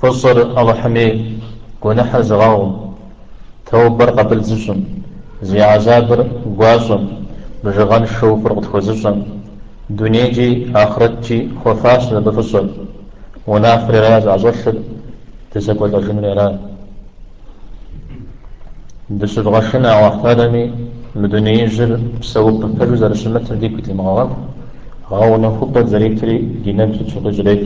فصر الله حمي قنح زغاو توبر قبل زشن زي عذابر قواسم بجغان الشو فرقت خوزشن دنيجي آخرتجي خفاش بفصل ونافر راز عزوشد تسكوت أجنر راز دسد غشنا واحتادمي مدني جر سوق بفرز رسمت دي كتي مغاق غاونا خبت زريكتري دينام تسوق جريك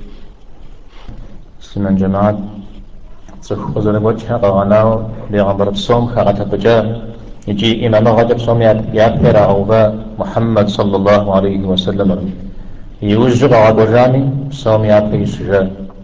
سمن جماعات تسخو زرقوتها غاناو بيغمبر الصوم خاغتا بجا يجي إمام غدر صوم يابير أوبا محمد صلى الله عليه وسلم يوجب غابوجاني صوم يابي سجا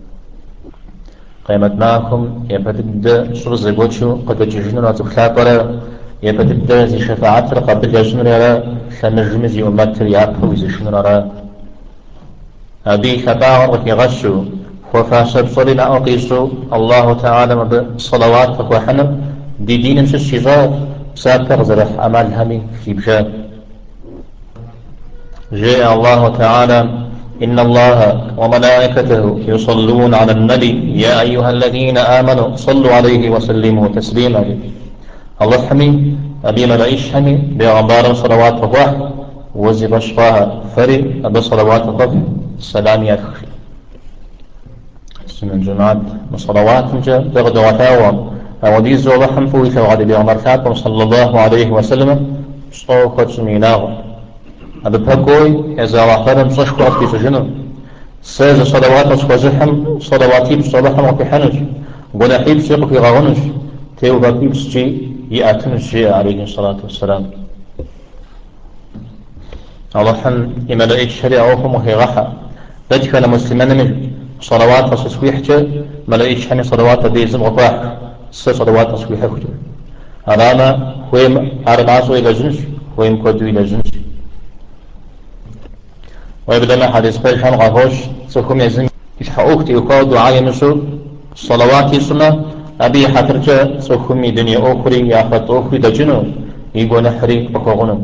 قيمت معكم يبدد شر زيبوتشو قد تجنون وتخلاقرا يبدد زي شفاعات قبل يجنون يرى شنجم زي أمتر يابو زي شنون يرى أبي شفاعة وكي غشو وفاشب صلنا أقيسو الله تعالى بصلوات وحنم دي دين مش الشجاع سابق زرح أمال همي في بشاب جاء الله تعالى إن الله وملائكته يصلون على النبي يا أيها الذين آمنوا صلوا عليه وسلموا تسليما الله حمي أبي ملايش حمي بغمبار صلوات الله وزي بشفاها فري أبي صلوات الله السلام يا أخي من جماعة صلوات جاء بغد وتاوى أوديز ولحم فوي ثوغد بغمبار صلى الله عليه وسلم صوفت سميناه هذا بهكوي إذا واحدهم صشقات في سجنه سيز صلوات وزحم صلواتي بصلحم وفي حنج ولا حيب سيق في غاونج تيو باكيب سجي يأتن الشيء عليه الصلاة والسلام الله حن إما لقيت شريعة وهي غحا بدك أنا مسلمان من صلوات وتسويح ما لقيتش حني صلوات بيزم غفاح صلوات تسويح كتير أرانا ويم أرناسو إلى جنس ويم كودو إلى جنس ويبدأ ما حديث بيشان غفوش سكم يزن يشحقوك تيوكاو دعاء نسو صلوات يسمى أبي حترجع سكمي دنيا أخرى يأخذ أخرى دجنو يقول نحري وكغنم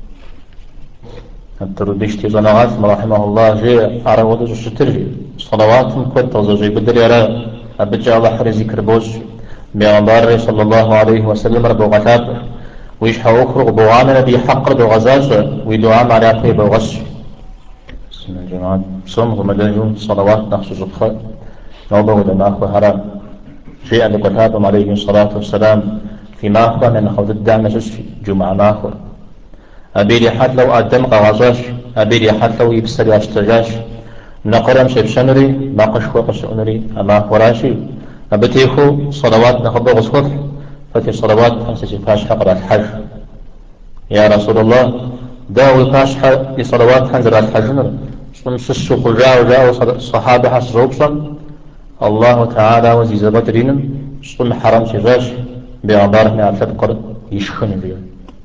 التردشتي زنغات رحمه الله جاء على وضع الشترجي صلوات كنت وزوجي بدر يرى أبجع الله حري ذكر بوش بيغمبار صلى الله عليه وسلم ربو غتاب ويشحقوك أخرى بوانا نبي حق ربو غزاز ويدعا معرفة بوغش بسم الله جماعة صوم ومدنجون صلوات نخص زبخة نوبة ودماغ وحرام جاء بكتابهم عليه الصلاة والسلام في ماخوة من خوت الدعم سسي جمعة ماخوة أبيري حد لو أدم غازاش أبيري حد لو يبسر ياشتجاش نقرم شبشنري ناقش وقش أنري أما فراشي أبتيخو صلوات نخبو غصفف فتي صلوات خمسة فاش حقر الحج يا رسول الله داوي فاش في صلوات حنزر الحجنر سنسس خجاء وجاء صحابة حس روبصا الله تعالى وزيز بدرين سن حرم شجاش بعبارة عن تذكر يشخن بيه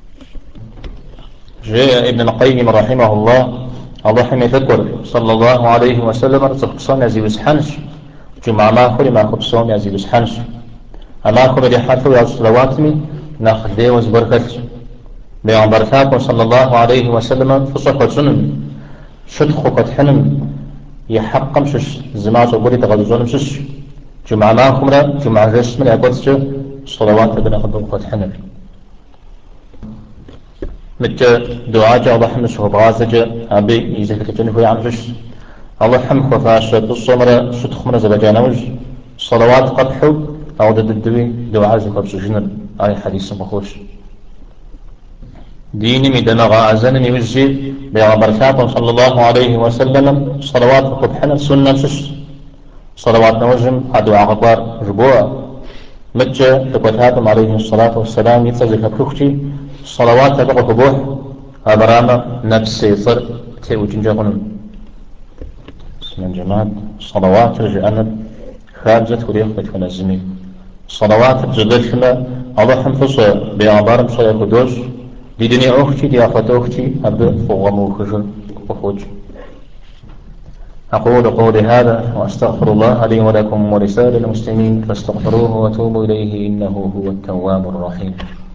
جاء ابن القيم رحمه الله الله حمي ذكر صلى الله عليه وسلم تخصان يزي بسحنش جمع ما خلي ما خبصون يزي بسحنش أما خلي لحاثو يا صلواتني ناخذ وزبركت بيغمبرتاكم صلى الله عليه وسلم فصحة سنن شدخو قد حنم يحقم شش زماج وقولي تغذزون شش جمع ما خمرا جمع جسم يقودش صلوات ابن قد حنم مت دعاء الله حمس هو بغازج أبي يزكي تنفي عن فش الله حم خفاش بالصمرة شتخمرة زبجانوج صلوات قبحو أو ضد الدوي دعاء زكاة سجنر آي حديث مخوش ديني مدنا غازن يوجي بغبركاتهم صلى الله عليه وسلم صلوات قبحنا سنة فش صلوات نوجم أدعاء غبار ربوع متى تقوتاتهم عليه الصلاة والسلام يتزك بكوكتي صلوات تبقى قبوح أبرانا نفس يصر تيوجين جاغنون بسم الجماعة صلوات رجعنا خارجة وريخ بتكون الزمين صلوات جدلشنا الله حنفصة بأعبار مصير قدوش دي دنيا أختي دي أخوات أختي أبدأ فوغمو خجل وخوج أقول قولي هذا وأستغفر الله لي ولكم ولسائر المسلمين فاستغفروه وتوبوا إليه إنه هو التواب الرحيم